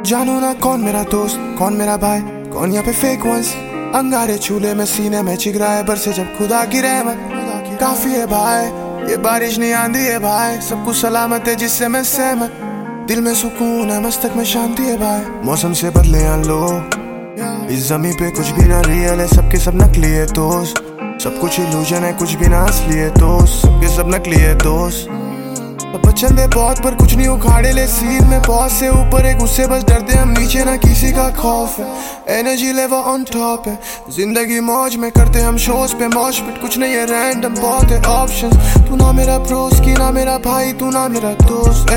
जानू ना कौन मेरा दोस्त कौन मेरा भाई, कौन यहाँ पे फेक वंस। अंगारे चूल्हे में सीने में चिगरा है बरसे जब खुदा की रहमत। काफी है भाई ये बारिश नहीं आंधी है भाई, सब कुछ सलामत है जिससे मैं सहमत। दिल में सुकून है मस्तक में शांति है भाई, मौसम से बदले यहाँ लोग। इस जमीन पे कुछ भी ना रियल है, सबके सब नकली है दोस्त। सब कुछ इल्यूजन है कुछ भी ना असली है दोस्त, सबके सब नकली है दोस्त। पसंद है बहुत पर कुछ नहीं उखाड़े ले सीन में, बहुत से ऊपर है गुस्से बस डरते हम नीचे ना किसी का खौफ है। एनर्जी लेवल ऑन टॉप है, जिंदगी मौज में करते हम शोज पे मौज पिट, कुछ नहीं है रैंडम बहुत है ऑप्शंस। तू ना मेरा प्रोस की ना मेरा भाई, तू ना मेरा दोस्त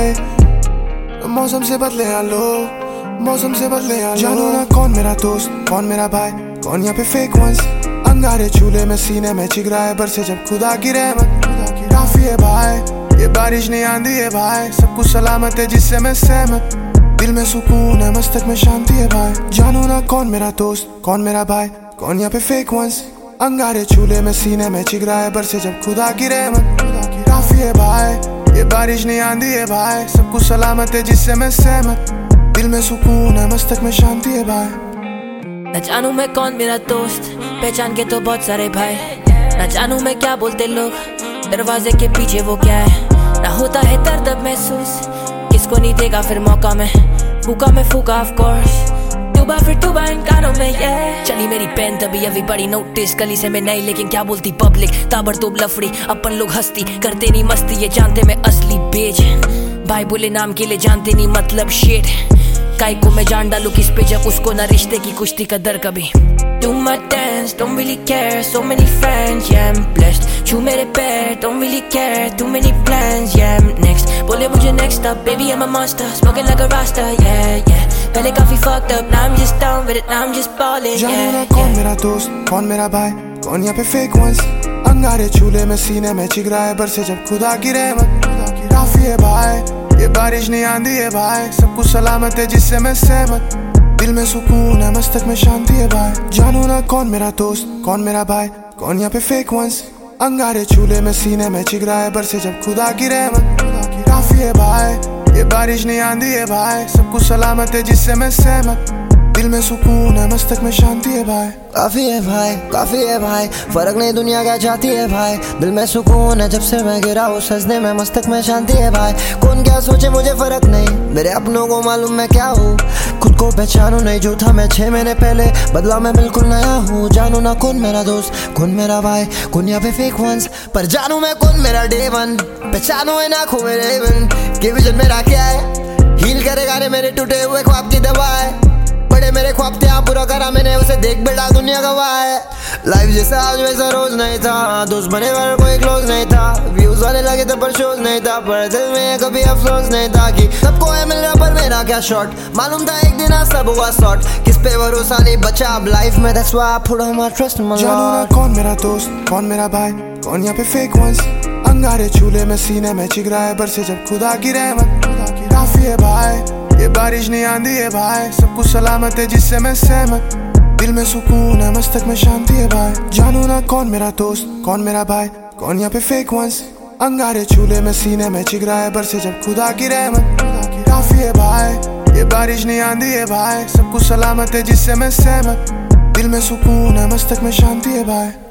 है। मौसम से बदले यहाँ लोग, मौसम से बदले यहाँ। जानू ना कौन मेरा दोस्त कौन मेरा भाई, कौन यहाँ पे फेक वंस। अंगारे चूल्हे में सीने में चिगरा है बरसे जब खुदा की रहमत। काफी है भाई ये बारिश नहीं आंधी है भाई, सब कुछ सलामत है जिससे मैं सहमत। दिल में सुकून है मस्तक में शांति है भाई। जानू ना कौन मेरा दोस्त कौन मेरा भाई, कौन यहाँ पे फेक वंस। अंगारे चूल्हे में सीने में चिगरा है बरसे जब खुदा की रहमत। काफी है भाई ये बारिश नहीं आंधी है भाई, सब कुछ सलामत है जिससे मैं सहमत। दिल में सुकून है मस्तक में शांति है भाई। न जानू मैं कौन मेरा दोस्त, पहचान के तो बहुत सारे भाई। न जानू मैं क्या बोलते लोग, दरवाजे के पीछे वो क्या है। ना होता है दर्द अब महसूस, किसको नहीं देगा फिर मौका में फूका में फूका ऑफ कोर्स। तुबा फिर तुबा इन कानों में ये चली मेरी पेन तभी अभी बड़ी नोटिस। गली से मैं नहीं लेकिन क्या बोलती पब्लिक, ताबड़तोब लफड़ी अपन लोग हस्ती करते नहीं मस्ती। ये जानते मैं असली बेच भाई, बोले नाम के लिए जानते नहीं मतलब शेट। काय को मैं जान डालू किस पे जब उसको ना रिश्ते की कुश्ती कदर कभी। Do my dance, don't really care, so many friends, yeah I'm blessed। छू मेरे पैर, don't really care, too many plans, yeah I'm next। बोले मुझे next up, baby I'm a monster, smoking like a rasta, yeah yeah। पहले काफी fucked up, now I'm just down with it, now I'm just balling, yeah जानू ना कौन मेरा दोस्त कौन मेरा भाई, कौन यहाँ पे फेक वंस। अंगारे चूल्हे में सीने में चिगरा है बरसे जब खुदा की रहमत। काफी है भाई ये बारिश नहीं आंधी है भाई, सब कुछ सलामत है जिससे मैं सहमत। दिल में सुकून है मस्तक में शांति है भाई। जानू ना कौन मेरा दोस्त कौन मेरा भाई, कौन यहाँ पे फेक वंस। अंगारे चूल्हे में सीने में चिगरा है बरसे जब खुदा की रहमत। काफी है भाई ये बारिश नहीं आंधी है भाई, सब कुछ सलामत है जिससे मैं सहमत। दिल में सुकून है मस्तक में शांति है भाई। काफी है भाई, फर्क नहीं दुनिया क्या चाहती है भाई। दिल में सुकून है जब से मैं गिरा हूँ सजने में, मस्तक में शांति है भाई। कौन क्या सोचे मुझे फर्क नहीं, मेरे अपनों को मालूम मैं क्या हूँ। खुद को पहचानू नहीं जो था मैं 6 महीने पहले, बदला मैं बिल्कुल नया हूँ। जानू ना कौन मेरा दोस्त कौन मेरा भाई, कौन यहाँ पे फेक वंस। पर जानू मैं कौन मेरा डे वन, पहचानू है ना खो मेरे इवन। कि विजन मेरा क्या है, हील करेगा रे मेरे टूटे हुए ख्वाब की दवा है। बड़े मेरे ख्वाब थे पूरा करा मैंने उसे, देख बेटा दुनिया गवाह है। लाइफ जैसा आज वैसा रोज नहीं था, दोस्त बने पर कोई क्लोज नहीं था। व्यूज वाले लगे थे पर शोज नहीं था, पर दिल में कभी अफसोस नहीं था कि सबको है मिल रहा पर मेरा क्या शॉट। मालूम था एक दिन आज सब हुआ सॉर्ट, किस पे भरोसा नहीं बचा अब लाइफ में, that's why I put all my trust in my Lord। जानू ना कौन मेरा दोस्त कौन मेरा भाई, कौन यहाँ पे फेक वंस। अंगारे चूल्हे में सीने में चिगरा है बरसे जब खुदा की रहमत। काफी है भाई ये बारिश नहीं आंधी है भाई, सब कुछ सलामत है जिससे मैं सहमत। दिल में सुकून है मस्तक में शांति है भाई। जानू ना कौन मेरा दोस्त कौन मेरा भाई, कौन यहाँ पे फेक वंस। अंगारे चूल्हे में सीने में चिगरा है बरसे जब खुदा की रहमत। काफी है भाई ये बारिश नहीं आंधी है भाई, सब कुछ सलामत है जिससे मैं सहमत। दिल में सुकून है मस्तक में शांति है भाई।